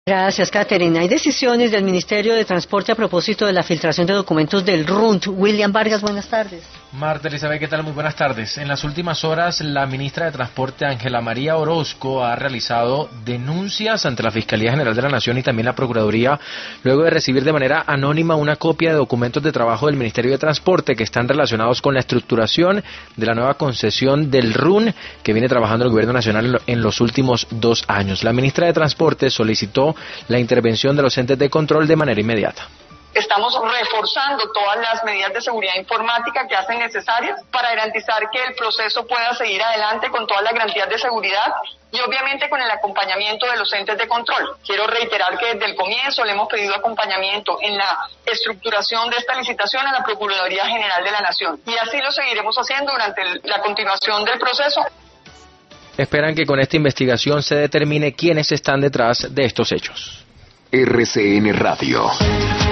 Gracias, Caterina. Hay decisiones del Ministerio de Transporte a propósito de la filtración de documentos del RUNT. William Vargas, buenas tardes. Marta Elizabeth, ¿qué tal? Muy buenas tardes. En las últimas horas, la ministra de Transporte, Ángela María Orozco, ha realizado denuncias ante la Fiscalía General de la Nación y también la Procuraduría, luego de recibir de manera anónima una copia de documentos de trabajo del Ministerio de Transporte que están relacionados con la estructuración de la nueva concesión del RUN que viene trabajando el Gobierno Nacional en los últimos 2 años. La ministra de Transporte solicitó la intervención de los entes de control de manera inmediata. Estamos reforzando todas las medidas de seguridad informática que hacen necesarias para garantizar que el proceso pueda seguir adelante con todas las garantías de seguridad y obviamente con el acompañamiento de los entes de control. Quiero reiterar que desde el comienzo le hemos pedido acompañamiento en la estructuración de esta licitación a la Procuraduría General de la Nación y así lo seguiremos haciendo durante la continuación del proceso. Esperan que con esta investigación se determine quiénes están detrás de estos hechos. RCN Radio.